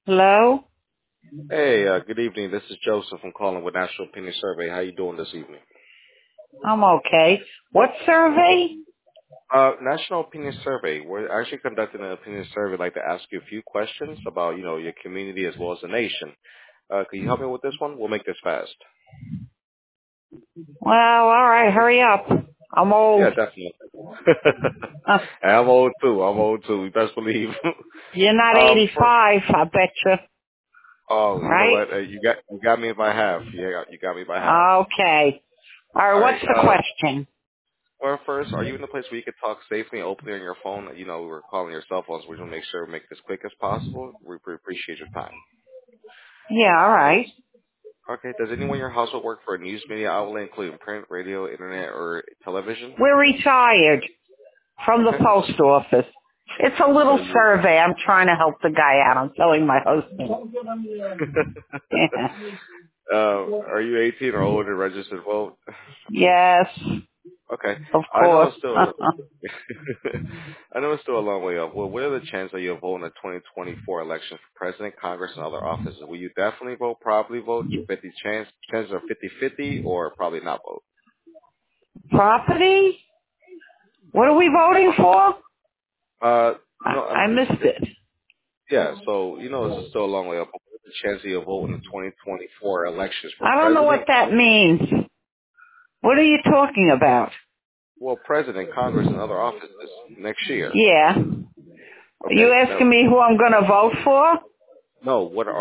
Hello? Hey, good evening. This is Joseph. I'm calling with National Opinion Survey. How you doing this evening? I'm okay. What survey? National Opinion Survey. We're actually conducting an opinion survey. I'd like to ask you a few questions about, your community as well as the nation. Can you help me with this one? We'll make this fast. Well, all right, hurry up. I'm Yeah, old. definitely. Uh, And I'm old too. I'm old too. You best believe. You're not For 85, I betcha. you know Right? what? You got me by half. Yeah, you got me by half. Okay. All right, All what's right. the question? Well, first, are you in a place where you can talk safely and openly on your phone? We're calling your cell phones. We're going to make sure we make this quick as possible. We appreciate your time. Yeah, all right. Okay. Does anyone in your household work for a news media outlet, including print, radio, internet, or television? We're retired from the Okay. post office. It's a So little you. survey. I'm trying to help the guy out. I'm telling my husband. Are you 18 or older to register to vote? Yes, Okay. of I know course. it's still. I know it's still a long way up. Well, what are the chances that you'll vote in the 2024 election for president, Congress, and other offices? Will you definitely vote, probably vote, 50 chances are 50-50, or probably not vote? Property? What are we voting for? I It's, missed it. yeah, so, this is still a long way up. What are the chances that you'll vote in the 2024 elections for I don't know what president? that means. What are you talking about? Well, president, Congress, and other offices next year. Yeah. Are you Okay. asking me who I'm going to vote for? No,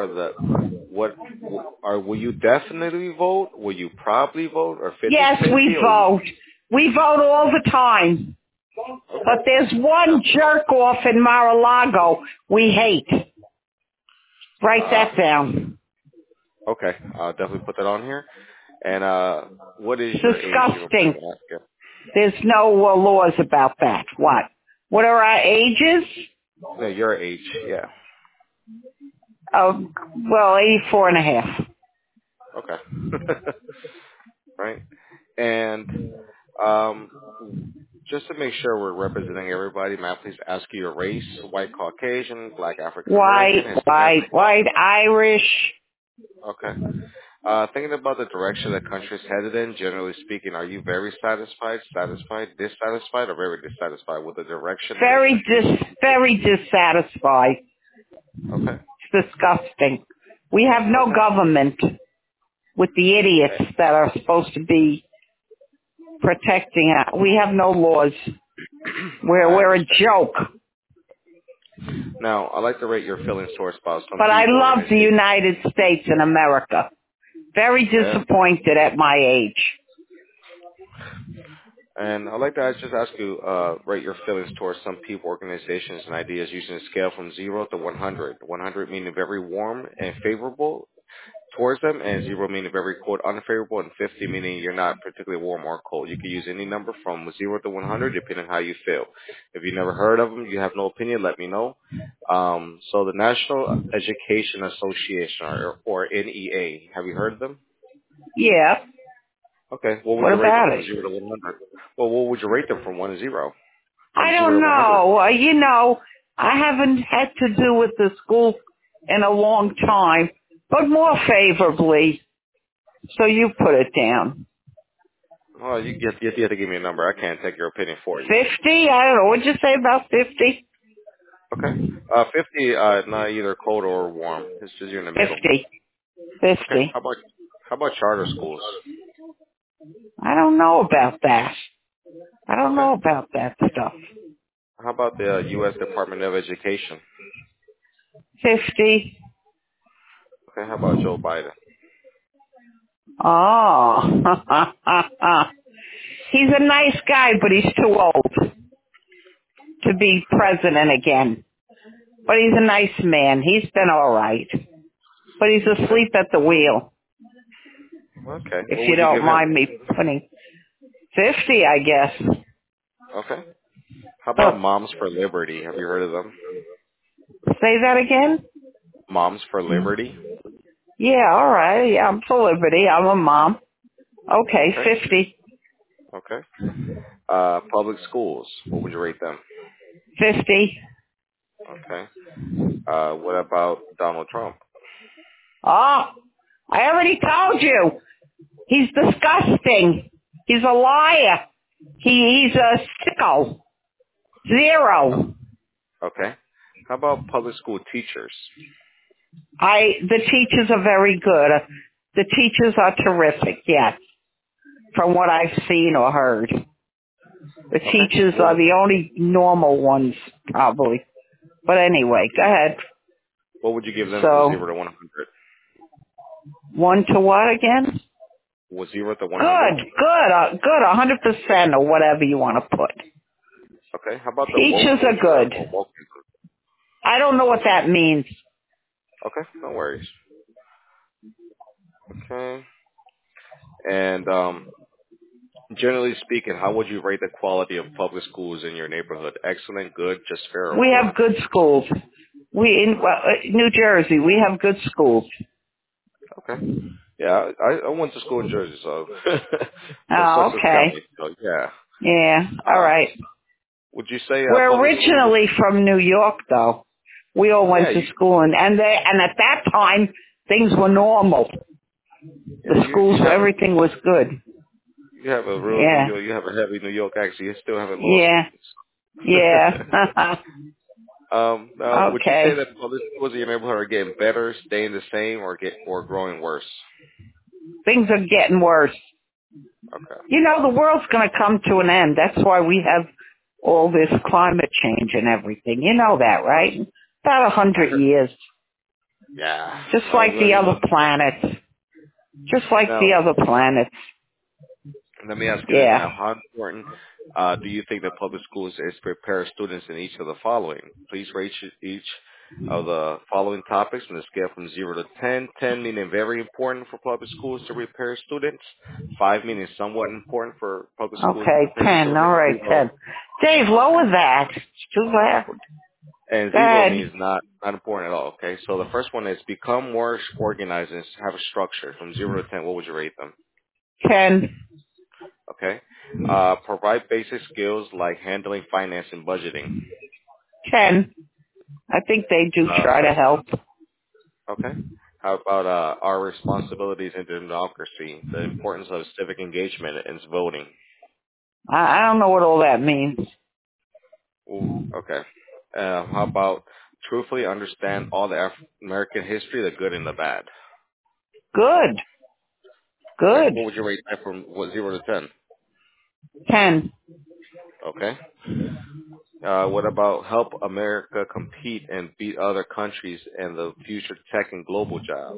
will you definitely vote? Will you probably vote, or Yes, 50-50, we or vote. We vote all the time. But okay? there's one jerk off in Mar-a-Lago we hate. Write Uh, that down. okay, I'll definitely put that on here. And what is your age? You don't mind Disgusting. me asking. There's no laws about that. What? What are our ages? No, your age, yeah. Well, 84 and a half. Okay. Right. And um, just to make sure we're representing everybody, may I please ask you your race? White, Caucasian, Black, African American, Hispanic? White, Irish. Okay. Thinking about the direction the country is headed in, generally speaking, are you very satisfied, dissatisfied, or very dissatisfied with the direction that the country is moving Very dissatisfied. to? Okay. It's disgusting. We have no Okay. government with the idiots that are supposed to be protecting us. We have no laws. I We're a understand. joke. Now, I'd like to rate your feelings towards about some But I people, love the organizations. United States and America. Very Yeah. disappointed at my age. And I'd like to just ask you, rate your feelings towards some people, organizations, and ideas using a scale from 0 to 100. 100 meaning very warm and favorable towards them, and 0 meaning very cold, unfavorable, and 50 meaning you're not particularly warm or cold. You can use any number from 0 to 100 depending on how you feel. If you never heard of them, you have no opinion, let me know. So the National Education Association, or NEA, have you heard of them? Yeah. Okay, what would What you rate them about from it? 0 to 100? Well, what would you rate them from 1 to 0? I From don't 0 to 100? know. I haven't had to do with the school in a long time, but more favorably. So you put it down. Well, you have to give me a number. I can't take your opinion for you. 50? I don't know. What'd you say about 50? Okay. 50, not either cold or warm. It's just you're in the middle. 50. Okay. 50. How about charter schools? I don't know about that. I don't Okay. know about that stuff. How about the U.S. Department of Education? 50. Okay. How about Joe Biden? Oh. He's a nice guy, but he's too old to be president again. But he's a nice man. He's been all right. But he's Okay. asleep at the wheel, Okay. if What you would you don't give him? mind me putting 50, I guess. Okay. How about Oh, Moms for Liberty? Have you heard of them? say that again? Moms for Liberty? Yeah, all right. Yeah, I'm for liberty. I'm a mom. Okay, Okay. 50. Okay. Public schools. What would you rate them? 50. Okay. What about Donald Trump? Oh, I already told you. He's disgusting. He's a liar. He's a sicko. Zero. Okay. How about public school teachers? The teachers are very good. The teachers are terrific, yes, from what I've seen or heard. The Okay. teachers are the only normal ones, probably. But anyway, go ahead. What would you give them from So, 0 to 100? 1 to what again? Was 0 to 100? Good, 100% or whatever you want to put. Okay. How about the Teachers are wokeness good. or wokeism? I don't know what that means. Okay. No worries. Okay. And generally speaking, how would you rate the quality of public schools in your neighborhood? Excellent, good, just fair, or We poor? have good schools. In New Jersey, we have good schools. Okay. Yeah, I went to school in Jersey, so so Oh, Sussex okay. County. So yeah. Yeah, all Uh, right. would you say We're public schools? originally from New York, though. We all Yeah, went to school, and at that time, things were normal. The schools, everything was good. you have a real New Yeah, York. You have a heavy New York accent. You still haven't lost yeah, it. yeah. Now, would you say Okay. that public schools in your neighborhood are getting better, staying the same, or growing worse? Things are getting worse. Okay. You know, the world's going to come to an end. That's why we have all this climate change and everything. You know that, right? About I 100 heard. years. Yeah. Just like Let the me other planets. Just like now. the other planets. Let me ask you this now. Yeah. How important do you think that public schools is to prepare students in each of the following? Please rate each of the following topics on a scale from 0 to 10. 10 meaning very important for public schools to prepare students. 5 meaning somewhat important for public schools to Okay, prepare 10. All students. right, 10. Dave, Okay. lower that. It's too loud. And Go 0 ahead. means not important at all. Okay. So the first one is become more organized and have a structure. From 0 to 10, what would you rate them? 10. Okay. Provide basic skills like handling finance and budgeting. 10. I think they do Uh, try to help. okay. How about our responsibilities in democracy, the importance of civic engagement and voting? I don't know what all that means. Ooh, okay. How about truthfully understand all the American history, the good and the bad? Good. Okay. Good. What would you rate that from 0 to 10? 10. Okay. What about help America compete and beat other countries in the future tech and global job?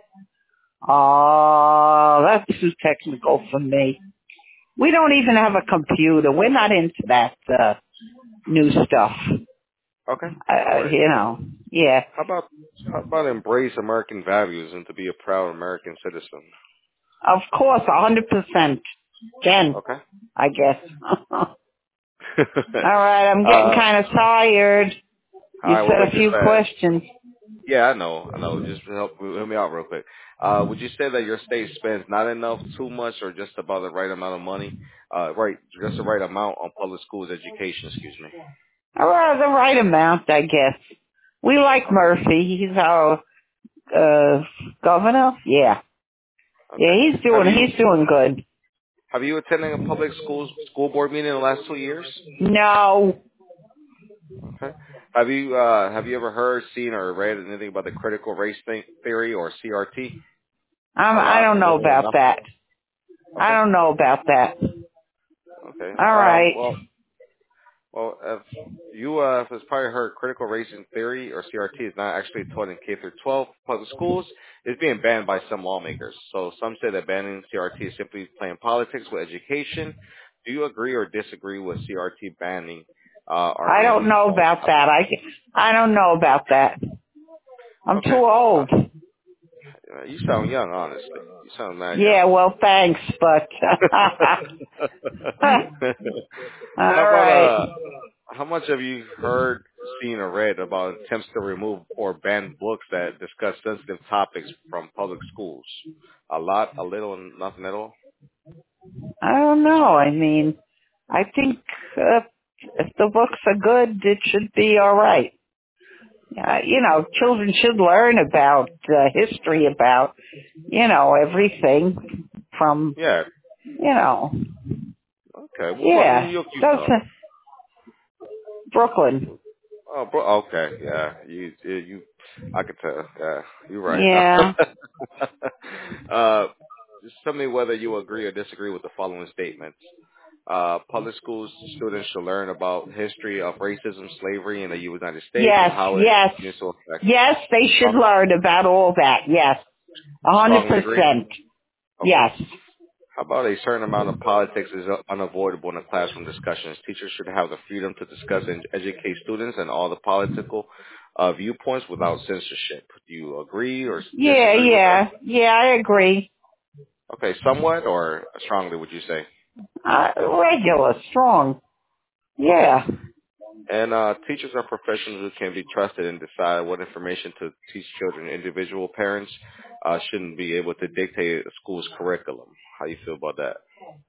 Oh, that's too technical for me. We don't even have a computer. We're not into that new stuff. Okay. No worries. You know, yeah. How about embrace American values and to be a proud American citizen? Of course, 100%. 10, Okay. I guess. All right, I'm getting all kind of tired. You right. Well, said look, a few questions. yeah, I know. Just help me out real quick. Would you say that your state spends not enough, too much, or just about the right amount of money? Just the right amount on public schools education. Excuse me. All right, the right amount, I guess. We like Okay. Murphy. He's our governor. Yeah. Yeah, Okay. Have you he's doing good. have you attended a public school board meeting in the last 2 years? No, Okay. Have you ever heard, seen, or read anything about the critical race theory or CRT? A I lot, don't a know little, or about nothing. that. I Okay. don't know about that. Okay. All right. If you has probably heard critical race theory or CRT is not actually taught in K through 12 public schools. It's being banned by some lawmakers. So some say that banning CRT is simply playing politics with education. Do you agree or disagree with CRT banning I any of don't these know about that. I don't know about that. I'm too Okay. old. You sound young, honestly. You sound mad young. Yeah, well, thanks, but How all about right. how much have you heard, seen, or read about attempts to remove or ban books that discuss sensitive topics from public schools? A lot, a little, and nothing at all? I don't know. I mean, I think if the books are good, it should be all right. children should learn about history, about, everything from, Yeah. Okay. What part of New York you from? Brooklyn. Oh, okay. Yeah. You. I could tell. Yeah. You're right. Yeah. Just tell me whether you agree or disagree with the following statements. Public schools students should learn about history of racism, slavery in the United States, and Yes, how it yes. continues to affect. Yes, they should learn about all that. Yes. Strongly agree. 100%. Okay. Yes. How about a certain amount of politics is unavoidable in the classroom discussions? Teachers should have the freedom to discuss and educate students and all the political viewpoints without censorship. Do you agree or disagree with that? Yeah, I agree. Okay, somewhat or strongly, would you say? Regular, strong. Okay. Yeah. And teachers are professionals who can be trusted and decide what information to teach children. Individual parents shouldn't be able to dictate a school's curriculum. How you feel about that?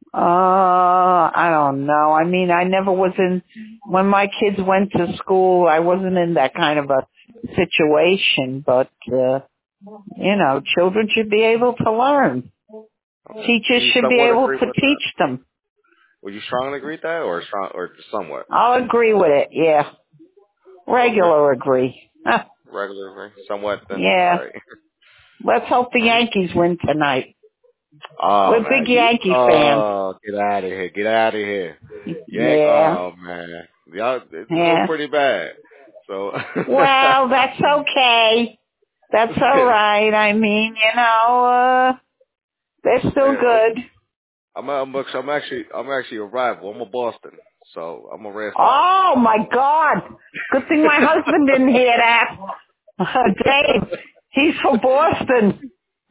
I don't know. I mean, I never was when my kids went to school, I wasn't in that kind of a situation, but, children should be able to learn. Okay. Teachers You should be somewhat able agree to with that? teach them. Would you strongly agree with that, or somewhat? I'll agree with it, yeah. Okay. Regular agree. Regular agree. Somewhat then. All Yeah. right. Let's hope the Yankees win tonight. Oh We're man, big Yankee fans. get out of here. Get out of here. Yeah. Oh man. Y'all, it's doing Yeah. pretty bad. So. Well, that's okay. That's all right. I mean, they're still good. I'm actually a rival. I'm a Boston, so I'm a Red Sox. Oh my God! Good thing my husband didn't hear that. Dave, he's from Boston.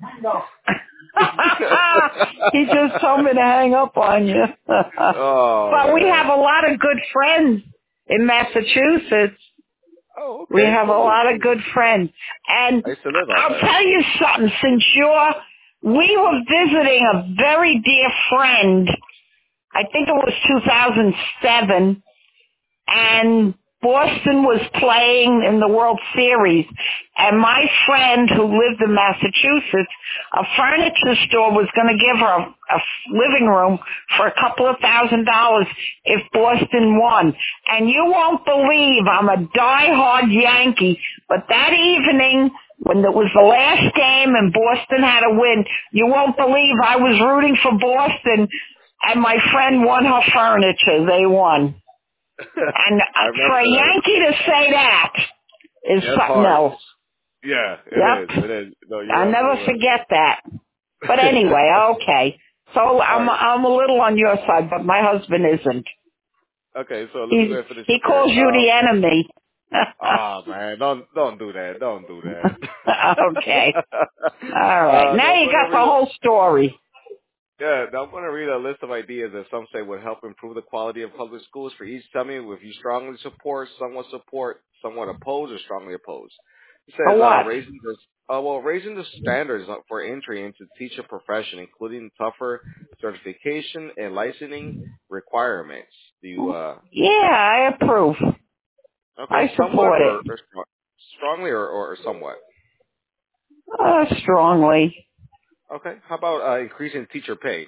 He just told me to hang up on you. Oh But we have man. a lot of good friends in Massachusetts. Oh, We okay, have a cool. lot of good friends. And I used to live out I'll there. tell you something, we were visiting a very dear friend, I think it was 2007, and Boston was playing in the World Series, and my friend who lived in Massachusetts, a furniture store was going to give her a living room for a couple of $1,000 if Boston won. And you won't believe I'm a diehard Yankee, but that evening when it was the last game and Boston had a win, you won't believe I was rooting for Boston, and my friend won her furniture. They won. And I for remember a that. Yankee to say that is That's something hard. else. Yeah, Yep. it is. It is. No, you're I'll never absolutely forget that. But anyway, okay. So right. All right. I'm a little on your side, but my husband isn't. Okay, so let me go ahead and finish He up here. calls you the enemy. Man, don't do that. Don't do that. Okay. All right. Now Now I'm you going to got the read whole story. now I'm going to read a list of ideas that some say would help improve the quality of public schools. For each, tell me if you strongly support, somewhat oppose, or strongly oppose. It For says what? raising the standards for entry into teacher profession, including tougher certification and licensing requirements. Do you Yeah, I approve. okay, I somewhat support it. or strongly or somewhat? Strongly. Okay. How about increasing teacher pay?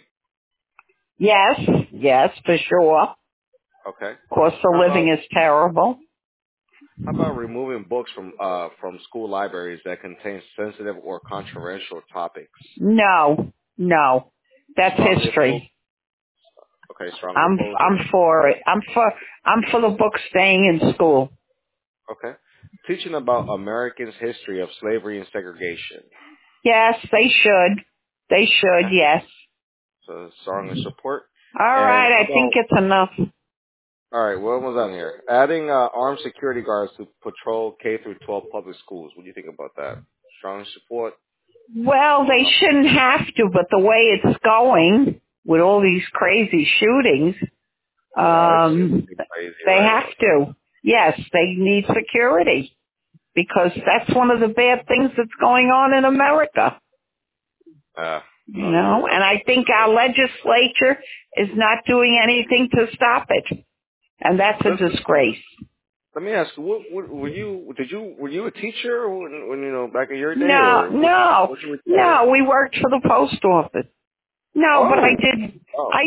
Yes, for sure. Okay. Cost How of about living is terrible. removing books from school libraries that contain sensitive or controversial topics? No. That's Strongly opposed. history. Okay, strongly I'm opposed. I'm for it. I'm for the book staying in school. Okay. Teaching about Americans' history of slavery and segregation. Yes, they should. They should, Okay. yes. So strongly support. All And right, how I think about it's enough. all right, what was on here? Adding armed security guards to patrol K through 12 public schools. What do you think about that? Strong support. Well, they shouldn't have to, but the way it's going with all these crazy shootings, Yeah, it's crazy, they right? have to. Yes, they need security because that's one of the bad things that's going on in America. No, you're And I think our legislature is not doing anything to stop it. And that's a disgrace. let me ask you, what were you a teacher when back in your day, No, or no, what you retire? no. We worked for the post office. No, but Oh, oh,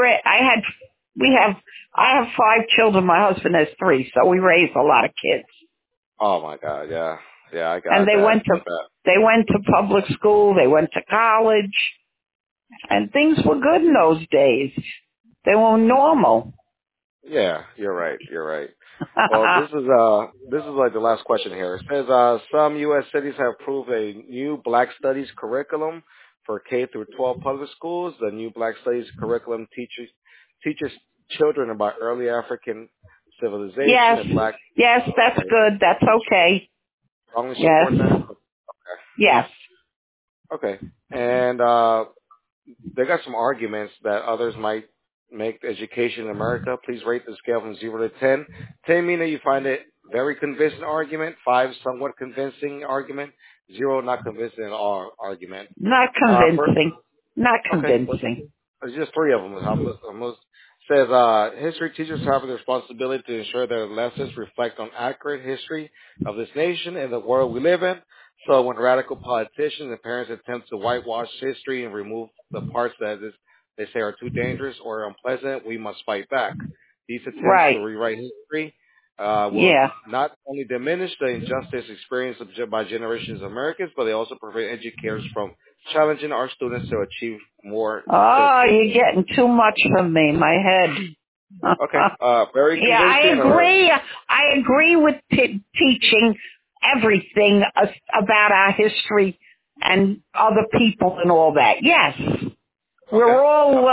I have 5 children. My husband has 3, so we raised a lot of kids. oh my God, yeah, yeah, I And got that. I bet. they went to public school, they went to college, and things were good in those days. They were normal. Yeah, you're right. You're right. Well, this is like the last question here. It says some U.S. cities have approved a new Black Studies curriculum for K through 12 public schools. The new Black Studies curriculum teaches children about early African civilization Yes, and Black. yes, that's Okay, good. That's okay. strongly Yes, support that. yes. Okay, and they got some arguments that others might make education in America. Please rate the scale from 0 to 10. 10 meaning you find it very convincing argument. 5, somewhat convincing argument. 0, not convincing at all argument. Not For, convincing. Not okay, well, convincing. there's just 3 of them. Almost says, history teachers have the responsibility to ensure their lessons reflect on accurate history of this nation and the world we live in. So when radical politicians and parents attempt to whitewash history and remove the parts they say are too dangerous or unpleasant, we must fight back. These attempts Right. to rewrite history will Yeah. not only diminish the injustice experienced by generations of Americans, but they also prevent educators from challenging our students to achieve more Oh, citizenship. you're getting too much from me, my head. Okay. Very Yeah, convincing, or I agree with teaching everything about our history and other people and all that. Yes. okay. We're all,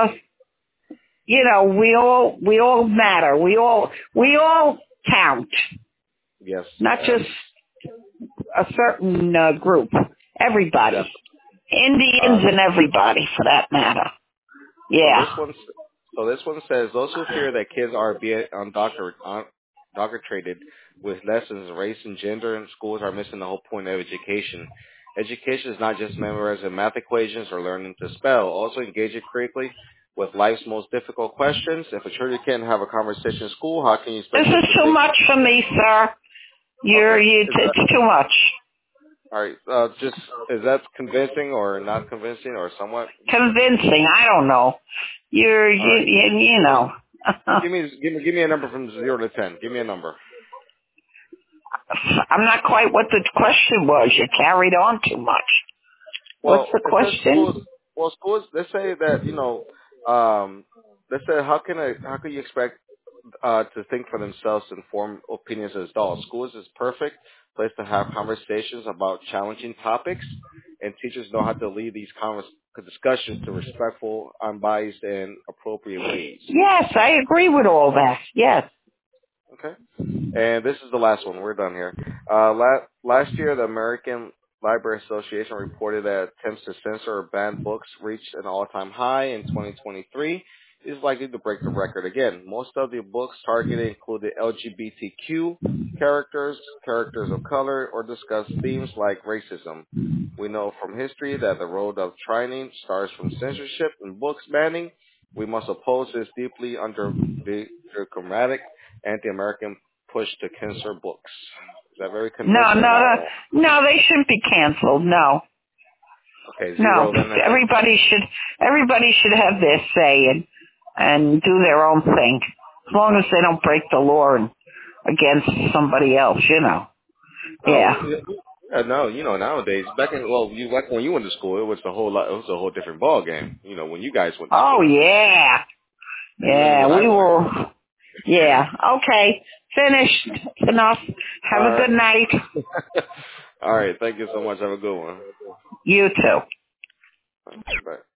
we all matter. We all count. Yes. Not just a certain group. Everybody. Definitely. Indians and everybody, for that matter. So Yeah. this one says those who fear that kids are being indoctrinated with lessons of race and gender in schools are missing the whole point of education. Education is not just memorizing math equations or learning to spell. Also engage it critically with life's most difficult questions. If a child can't have a conversation in school, how can you This expect them is to too think? much for me, sir. Okay. It's too much. All right. Just is that convincing or not convincing or somewhat? Convincing. I don't know. All right. You know. Give me a number from 0 to 10. Give me a number. I'm not quite what the question was. You carried on too much. What's Well, the it says schools. question? Well, schools. They say that they say how can you expect to think for themselves and form opinions as adults? Schools is perfect place to have conversations about challenging topics, and teachers know how to lead these discussions to respectful, unbiased, and appropriate ways. Yes, I agree with all that. Yes. Okay. And this is the last one. We're done here. Last year, the American Library Association reported that attempts to censor or ban books reached an all-time high in 2023. Is likely to break the record again. Most of the books targeted included LGBTQ characters of color, or discuss themes like racism. We know from history that the road of training starts from censorship and books banning. We must oppose this deeply under the bureaucratic anti-American push to censor books. Is that very No, convincing or no, not at no. all? No, they shouldn't be canceled. No. Okay, No. 0 then. Everybody should have their say and do their own thing. As long as they don't break the law and against somebody else, you know. Oh, Yeah. no, nowadays, back when you went to school, it was it was a whole different ball game. When you guys went to Oh, school. yeah. I remember Yeah, when I we went. were. Yeah. Okay. Finished. Enough. Have a Uh, good night. all right, thank you so much. Have a good one. You too. Bye.